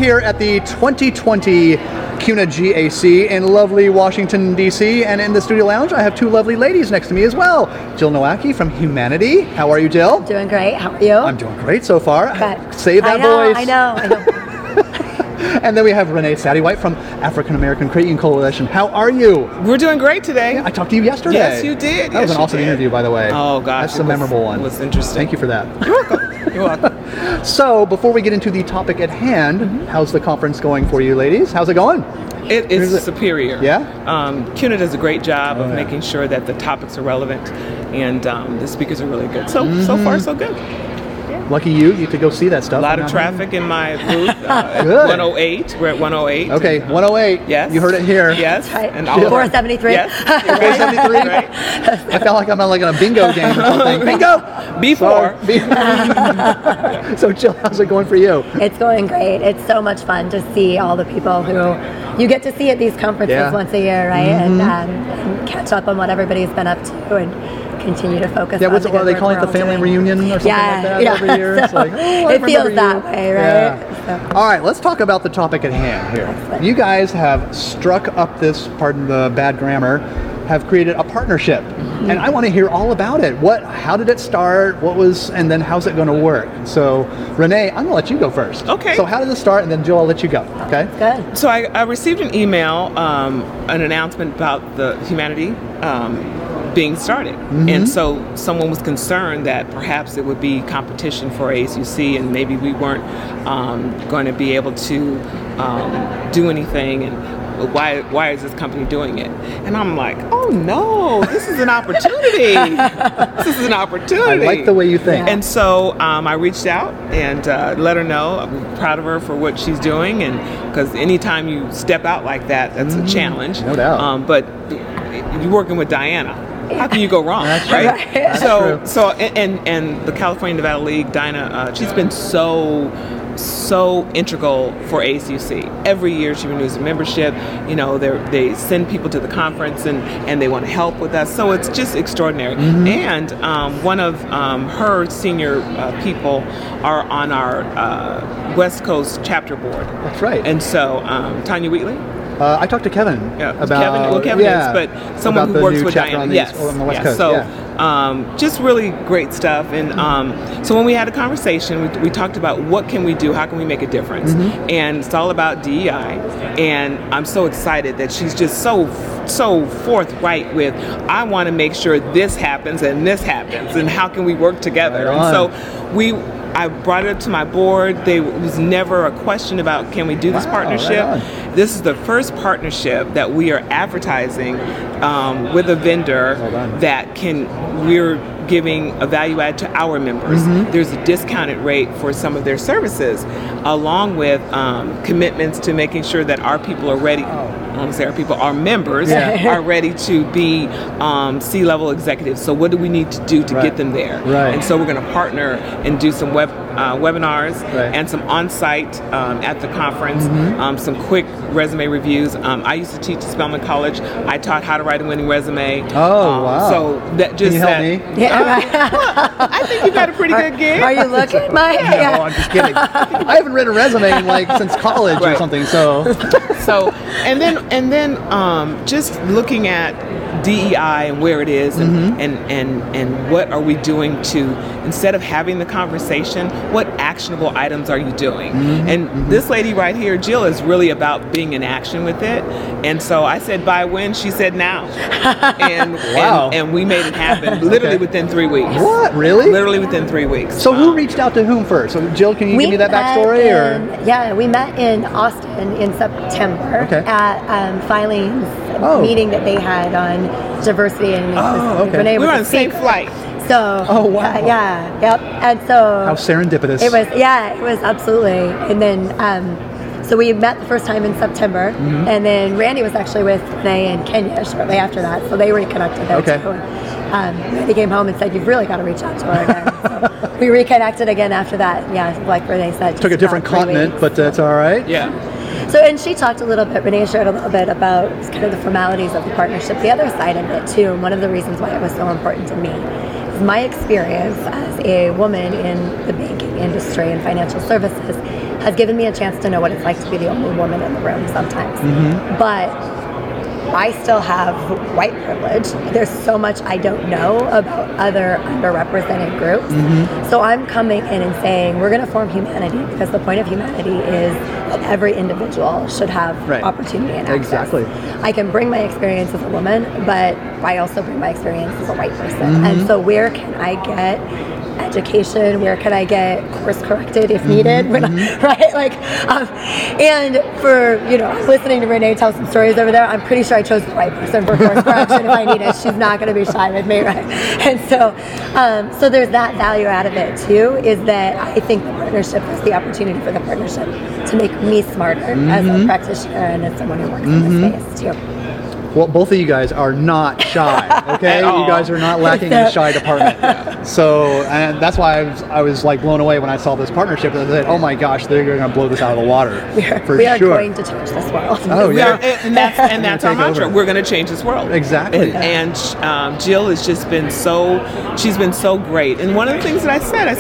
here at the 2020 CUNA GAC in lovely Washington, D.C. And in the studio lounge, I have two lovely ladies next to me as well. Jill Nowacki from Humanity. How are you, Jill? Doing great. How are you? I'm doing great so far. Okay. Save that voice. I know. And then we have Renee Sadie-White from African American Creating Coalition. How are you? We're doing great today. Yeah, I talked to you yesterday. Yes, you did. That was an awesome interview, by the way. Oh, gosh. That's a memorable one. It was interesting. Thank you for that. You're welcome. You're welcome. So, before we get into the topic at hand, how's the conference going for you ladies? How's it going? It's superior. Yeah? CUNA does a great job of making sure that the topics are relevant, and the speakers are really good. So far, so good. Lucky you get to go see that stuff. A lot of traffic in my booth. At 108. We're at 108. Okay, 108. Yes. You heard it here. Yes. Right. And all 473. Yes. 473. Right. I felt like I'm on like a bingo game or something. Bingo! Before. So Jill, how's it going for you? It's going great. It's so much fun to see all the people who you get to see at these conferences once a year, right? And catch up on what everybody's been up to and continue to focus on the good are they work calling it the we're all family doing. reunion or something like that every year? So It's like, it feels that way, right? Yeah. All right, let's talk about the topic at hand here. Excellent. You guys have struck up this, pardon the bad grammar, have created a partnership. And I want to hear all about it. How did it start? And then how's it going to work? So Renee, I'm going to let you go first. Okay. So how did it start? And then Jill, I'll let you go. Okay. Good. So I received an email, an announcement about the Humanity being started. And so someone was concerned that perhaps it would be competition for ASUC and maybe we weren't going to be able to do anything, and why is this company doing it? And I'm like, oh no, this is an opportunity. This is an opportunity. I like the way you think. And so I reached out and let her know I'm proud of her for what she's doing, and because anytime you step out like that, that's a challenge. No doubt. But you're working with Diana. How can you go wrong, That's right? true. That's true. So and the California Nevada League, Dinah, she's been so integral for ASUC. Every year she renews a membership. You know, they send people to the conference and they want to help with us. So it's just extraordinary. And one of her senior people are on our West Coast chapter board. That's right. And so Tanya Wheatley. I talked to Kevin about Kevin is, but someone who works with Diana. On the West Coast. So just really great stuff. And so when we had a conversation, we talked about what can we do, how can we make a difference, and it's all about DEI. And I'm so excited that she's just so forthright with, I want to make sure this happens and this happens, and how can we work together? Right and on. so I brought it up to my board. There was never a question about can we do this partnership. Right. This is the first partnership that we are advertising with a vendor that we're giving a value add to our members. There's a discounted rate for some of their services, along with commitments to making sure that our people are ready. I want to say our people, our members are ready to be C-level executives. So what do we need to do to get them there? Right. And so we're going to partner and do some webinars and some on-site at the conference, some quick resume reviews. I used to teach at Spelman College. I taught how to write a winning resume. Oh, wow. So that just Can you help me? Yeah. I think you got a pretty good gig. Are you looking, Mike? No, I'm just kidding. I haven't written a resume in since college or something. So and then just looking at DEI and where it is, and what are we doing to, instead of having the conversation, what actionable items are you doing? And this lady right here, Jill, is really about being in action with it. And so I said, by when? She said now. And and we made it happen literally within 3 weeks. What? Really? Literally within 3 weeks. So who reached out to whom first? So Jill, can you give me that backstory? Yeah, we met in Austin in September at Filing's meeting that they had on diversity and inclusivity. We were on the same flight. So and so how serendipitous. It was absolutely. And then so we met the first time in September, and then Randy was actually with Renee in Kenya shortly after that, so they reconnected there too. Randy came home and said, you've really got to reach out to her again. So we reconnected again after that. Yeah, like Renee said, took a different continent, but that's all right. Yeah. So, and she talked a little bit, Renee shared a little bit about kind of the formalities of the partnership, the other side of it too, and one of the reasons why it was so important to me is my experience as a woman in the banking banking industry and financial services has given me a chance to know what it's like to be the only woman in the room sometimes. But I still have white privilege. There's so much I don't know about other underrepresented groups. So I'm coming in and saying, we're going to form humanity, because the point of humanity is that every individual should have opportunity and access. Exactly. I can bring my experience as a woman, but I also bring my experience as a white person. And so where can I get education? Where can I get course corrected if needed? Right? Like, and for, listening to Renee tell some stories over there, I'm pretty sure I chose the right person for course correction if I need it. She's not going to be shy with me, right? And so, so there's that value out of it too, is that I think the partnership is the opportunity for the partnership to make me smarter as a practitioner and as someone who works in this space too. Well, both of you guys are not shy, okay? You guys are not lacking in the shy department. So, and that's why I was like blown away when I saw this partnership. And I said, oh my gosh, they're going to blow this out of the water. We are going to change this world. Oh, yeah. And that's our mantra. We're going to change this world. Exactly. And Jill has just been she's been so great. And one of the things that I said,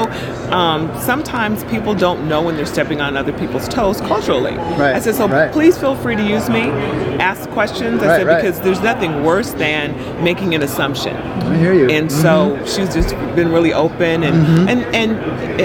sometimes people don't know when they're stepping on other people's toes culturally. I said, so please feel free to use me, ask questions. I said, because there's nothing worse than making an assumption. I hear you. And so she's just been really open, and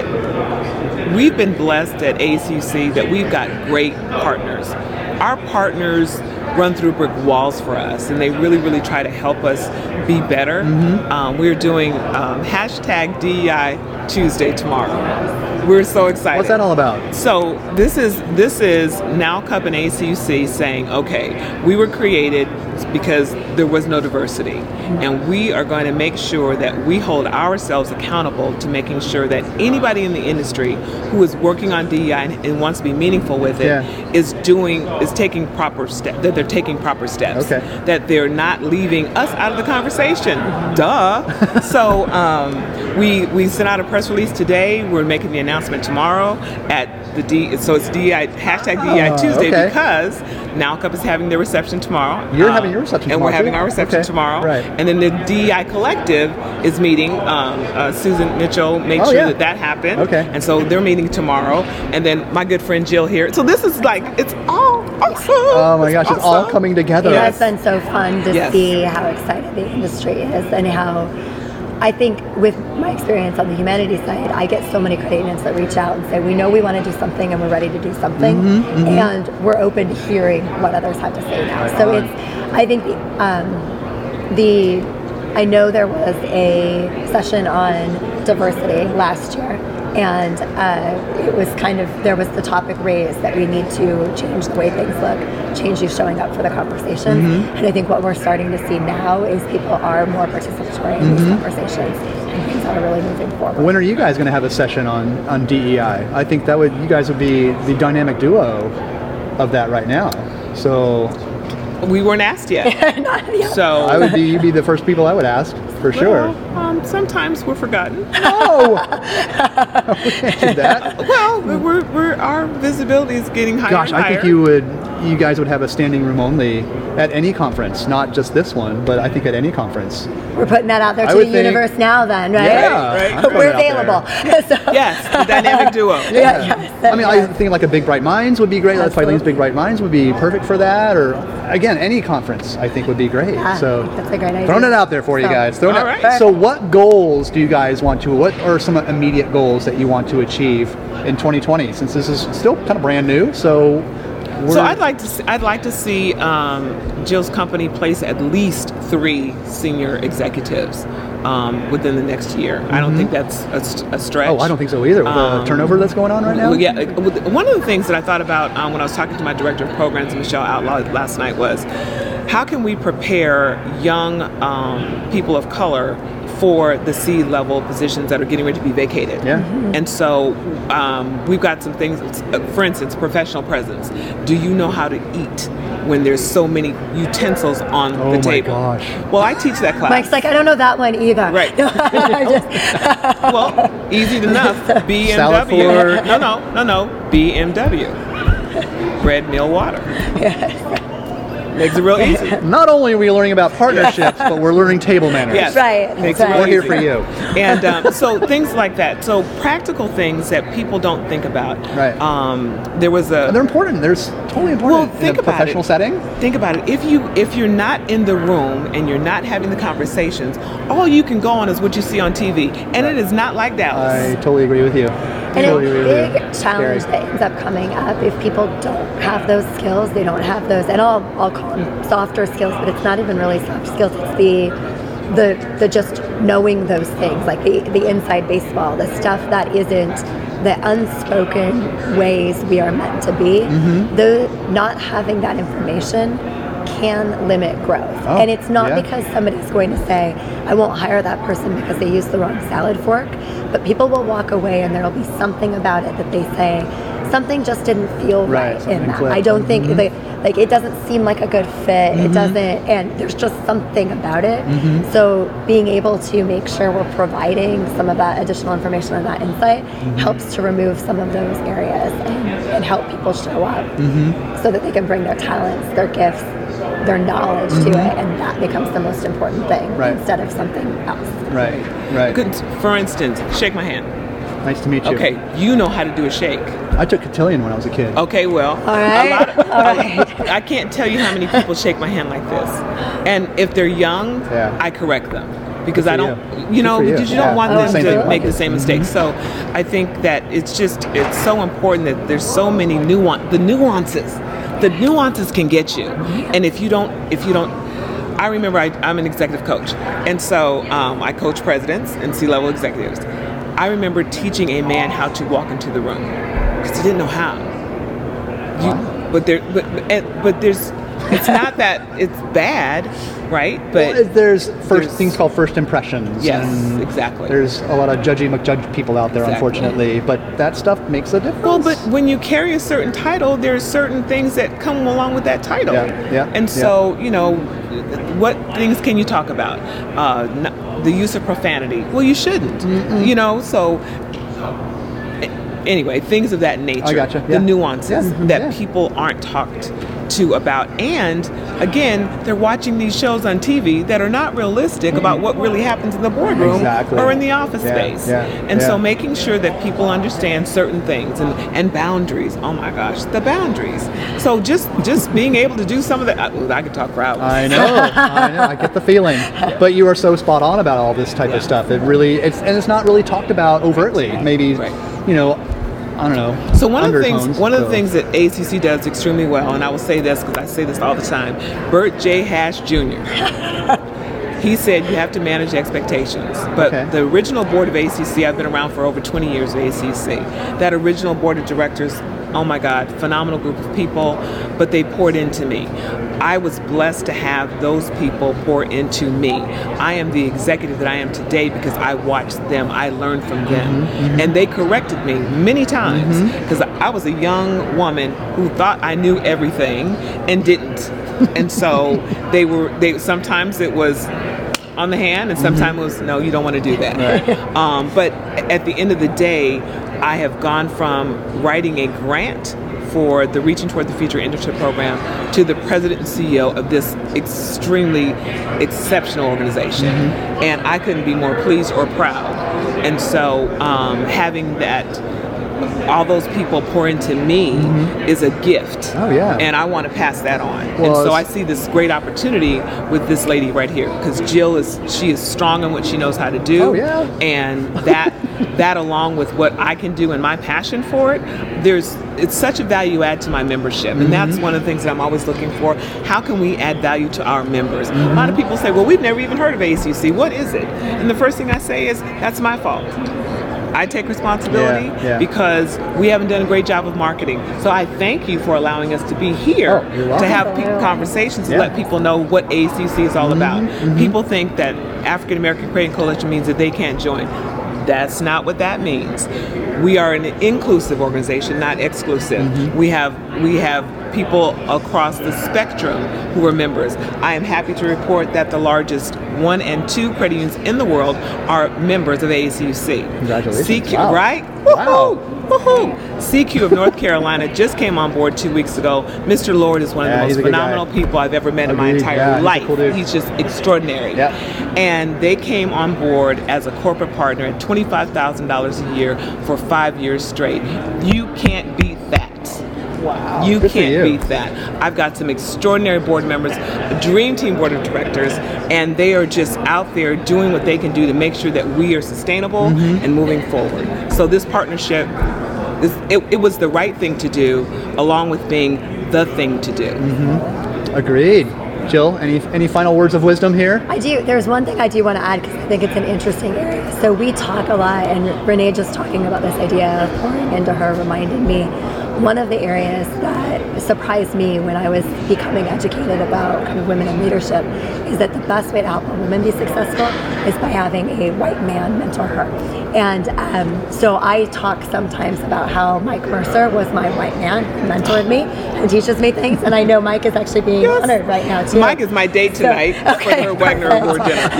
we've been blessed at ASUC that we've got great partners. Our partners run through brick walls for us, and they really, really try to help us be better. We're doing hashtag DEI Tuesday tomorrow. We're so excited. What's that all about? So this is NALCUP and ACUC saying, okay, we were created because there was no diversity, and we are going to make sure that we hold ourselves accountable to making sure that anybody in the industry who is working on DEI and wants to be meaningful with it is taking proper steps. That they're taking proper steps. That they're not leaving us out of the conversation. Duh. So we sent out a press release today. We're making the announcement tomorrow at so it's DEI hashtag DEI Tuesday because NALCUP is having their reception tomorrow. You're having your reception tomorrow. And we're having our reception tomorrow. And then the DEI Collective is meeting. Susan Mitchell made sure that happened. And so they're meeting tomorrow. And then my good friend Jill here. So this is like, it's all awesome. Oh my gosh, it's all coming together. It has been so fun to see how excited the industry is, and how I think with my experience on the humanities side, I get so many credit unions that reach out and say, we know we want to do something and we're ready to do something, and we're open to hearing what others have to say now. So I think I know there was a session on diversity last year, and it was there was the topic raised that we need to change the way things look, change you showing up for the conversations. And I think what we're starting to see now is people are more participatory in these conversations, and things are really moving forward. When are you guys going to have a session on DEI? I think you guys would be the dynamic duo of that right now. So we weren't asked yet. Not yet. So you'd be the first people I would ask, for sure. Sometimes we're forgotten. Oh, we can't do that. Well, our visibility is getting higher. Gosh, and higher. I think you guys would have a standing room only at any conference, not just this one, but I think at any conference. We're putting that out there to the universe now, then, right? Yeah, we're available. Yes, the dynamic duo. I mean, I think like a Big Bright Minds would be great. Like Filene's Big Bright Minds would be perfect for that. Or again, any conference I think would be great. So that's a great idea. Throwing it out there for you guys. All right. So what goals do you guys what are some immediate goals that you want to achieve in 2020? Since this is still kind of brand new, so I'd like to see Jill's company place at least 3 senior executives within the next year. I don't think that's a stretch. Oh, I don't think so either. With the turnover that's going on right now. Yeah, one of the things that I thought about when I was talking to my director of programs, Michelle Outlaw, last night was, how can we prepare young people of color for the C-level positions that are getting ready to be vacated? And so we've got some things, for instance, professional presence. Do you know how to eat when there's so many utensils on the table? Oh my gosh. Well, I teach that class. Mike's like, I don't know that one either. Right. Well, easy enough. BMW. No. BMW. Bread, meal, water. Makes it real easy. Not only are we learning about partnerships, but we're learning table manners. Yes. Right. Makes That's it right. real We're here easy. for you. And so things like that. So practical things that people don't think about. Right. There was a. They're important. They're totally important Well, in think a about professional it. setting. Think about it. If you're not in the room and you're not having the conversations, all you can go on is what you see on TV, and it is not like Dallas. I totally agree with you. And totally a agree with big you. challenge Scary. that ends up coming up if people don't have those skills, they don't have those, and I'll call them softer skills, but it's not even really soft skills. It's the just knowing those things, like the inside baseball, the stuff that isn't the unspoken ways we are meant to be. The not having that information can limit growth. Oh, and it's not yeah. because somebody's going to say, I won't hire that person because they used the wrong salad fork, but people will walk away and there'll be something about it that they say, something just didn't feel Right, right something in that. clicked. I don't think, like it doesn't seem like a good fit. It doesn't, and there's just something about it. So being able to make sure we're providing some of that additional information and that insight helps to remove some of those areas and help people show up so that they can bring their talents, their gifts, their knowledge to it, and that becomes the most important thing Right. instead of something else. Right, right. For instance, shake my hand. Nice to meet you. Okay, you know how to do a shake. I took cotillion when I was a kid. Okay, well, right, I can't tell you how many people shake my hand like this, and if they're young, Yeah. I correct them because Good I for don't, you. know, Good for you. because you Yeah. don't want Oh, them to absolutely. make the same mistakes. So I think that it's so important that there's so many nuances. The nuances can get you, and if you don't. I remember I'm an executive coach, and so I coach presidents and C-level executives. I remember teaching a man how to walk into the room because he didn't know how. But there's, it's not that it's bad, right? But Well, there's there's- things called first impressions. Yes, and exactly. There's a lot of judgy McJudge people out there, Exactly. unfortunately. But that stuff makes a difference. well, but when you carry a certain title, there's certain things that come along with that title. Yeah, And so, what things can you talk about? The use of profanity. Well, you shouldn't. So anyway, things of that nature. I gotcha. The Yeah. nuances Yeah. that Yeah. people aren't talked to about. And again, they're watching these shows on TV that are not realistic about what really happens in the boardroom Exactly. or in the office Yeah, space. yeah, And so yeah. making sure that people understand certain things and boundaries. Oh my gosh, the boundaries. So just being able to do some of that. I could talk for hours. I know, I get the feeling. But you are so spot on about all this type of stuff. It really, it's not really talked about overtly. Maybe, Right. I don't know. So one of the undertones, things that ACC does extremely well, and I will say this because I say this all the time, Bert J. Hash Jr. He said you have to manage expectations. But Okay. the original board of ACC, I've been around for over 20 years at ACC. That original board of directors, oh my God, phenomenal group of people, but they poured into me. I was blessed to have those people pour into me. I am the executive that I am today because I watched them, I learned from them. And they corrected me many times because I was a young woman who thought I knew everything and didn't. And so they sometimes it was on the hand, and sometimes it was, no, you don't want to do that. Right. But at the end of the day, I have gone from writing a grant for the Reaching Toward the Future internship program to the president and CEO of this extremely exceptional organization. And I couldn't be more pleased or proud. And so having that, all those people pour into me is a gift. Oh, yeah. And I want to pass that on. Well, and so I it's- see this great opportunity with this lady right here because Jill she is strong in what she knows how to do. Oh, yeah. And that along with what I can do and my passion for it, it's such a value add to my membership. And that's one of the things that I'm always looking for. How can we add value to our members? A lot of people say, well, we've never even heard of ACC. What is it? And the first thing I say is, that's my fault. I take responsibility because we haven't done a great job of marketing. So I thank you for allowing us to be here Oh, you're welcome. to have conversations to let people know what ACC is all about. People think that African American Creating Coalition means that they can't join. That's not what that means. We are an inclusive organization, not exclusive. We have people across the spectrum who are members. I am happy to report that the largest 1 and 2 credit unions in the world are members of ASUC. Congratulations. CQ, wow. right? Wow. Woohoo! CQ of North Carolina just came on board 2 weeks ago. Mr. Lord is one of the most phenomenal people I've ever met in my entire life. He's a cool dude. He's just extraordinary. Yeah. And they came on board as a corporate partner at $25,000 a year for 5 years straight. You can't beat that. Wow. You Good for can't you. beat that. I've got some extraordinary board members, a dream team board of directors, and they are just out there doing what they can do to make sure that we are sustainable and moving forward. So this partnership, it was the right thing to do, along with being the thing to do. Agreed. Jill, any final words of wisdom here? I do. There's one thing I do want to add because I think it's an interesting area. So we talk a lot, and Renee just talking about this idea of pouring into her reminded me one of the areas that surprised me when I was becoming educated about kind of women in leadership is that the best way to help a woman be successful is by having a white man mentor her. And so I talk sometimes about how Mike Mercer was my white man, who mentored me and teaches me things. And I know Mike is actually being honored right now too. Mike is my date tonight for the Wagner Award dinner.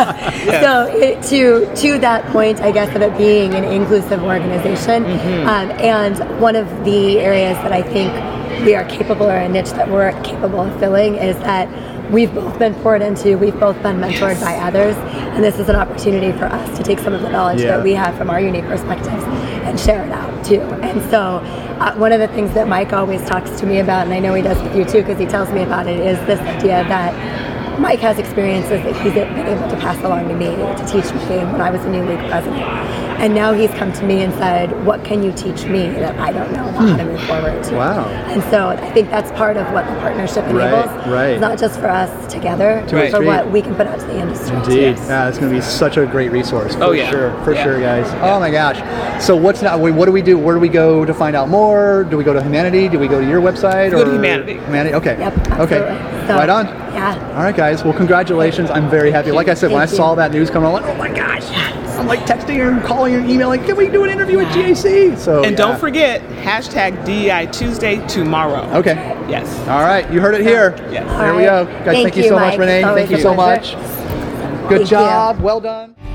Yes. So to that point, I guess, of it being an inclusive organization, and one of the areas that I think we are capable, or a niche that we're capable of filling, is that we've both been poured into, we've both been mentored by others, and this is an opportunity for us to take some of the knowledge that we have from our unique perspectives and share it out too. And so one of the things that Mike always talks to me about, and I know he does with you too because he tells me about it, is this idea that Mike has experiences that he's been able to pass along to me, to teach me when I was a new league president. And now he's come to me and said, what can you teach me that I don't know about how to move forward to? Wow. And so I think that's part of what the partnership enables. Right. It's not just for us together, but for what we can put out to the industry. Indeed. Yeah, it's going to be such a great resource. For sure. For sure, guys. Yeah. Oh my gosh. So what's now? What do we do? Where do we go to find out more? Do we go to Humanity? Do we go to your website? Go to Humanity. Humanity. Okay. Yep, absolutely. Okay. So, right on. Yeah. All right, guys. Well, congratulations. I'm very happy. Like I said, when I Thank saw you. that news coming, I'm like, oh my gosh. I'm like texting her and calling her, emailing, can we do an interview with GAC? So And don't forget, #DEI Tuesday tomorrow. Okay. Yes. All right. You heard it here. Yes. There we go. Guys, thank you so much, Mike. Renee. It's always Thank you a so pleasure. much. Good Thank job. you. Well done.